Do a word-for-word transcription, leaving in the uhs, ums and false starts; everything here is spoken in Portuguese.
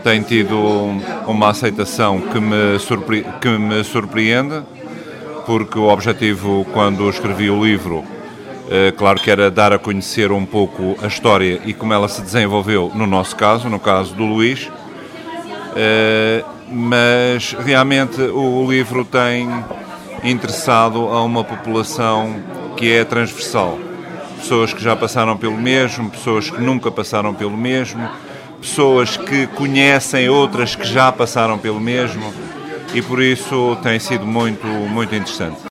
tem tido uma aceitação que me, surpre... que me surpreende, porque o objetivo, quando escrevi o livro, é, claro que era dar a conhecer um pouco a história e como ela se desenvolveu no nosso caso, no caso do Luís, é, mas realmente o livro tem interessado a uma população que é transversal. Pessoas que já passaram pelo mesmo, pessoas que nunca passaram pelo mesmo, pessoas que conhecem outras que já passaram pelo mesmo, e por isso tem sido muito, muito interessante.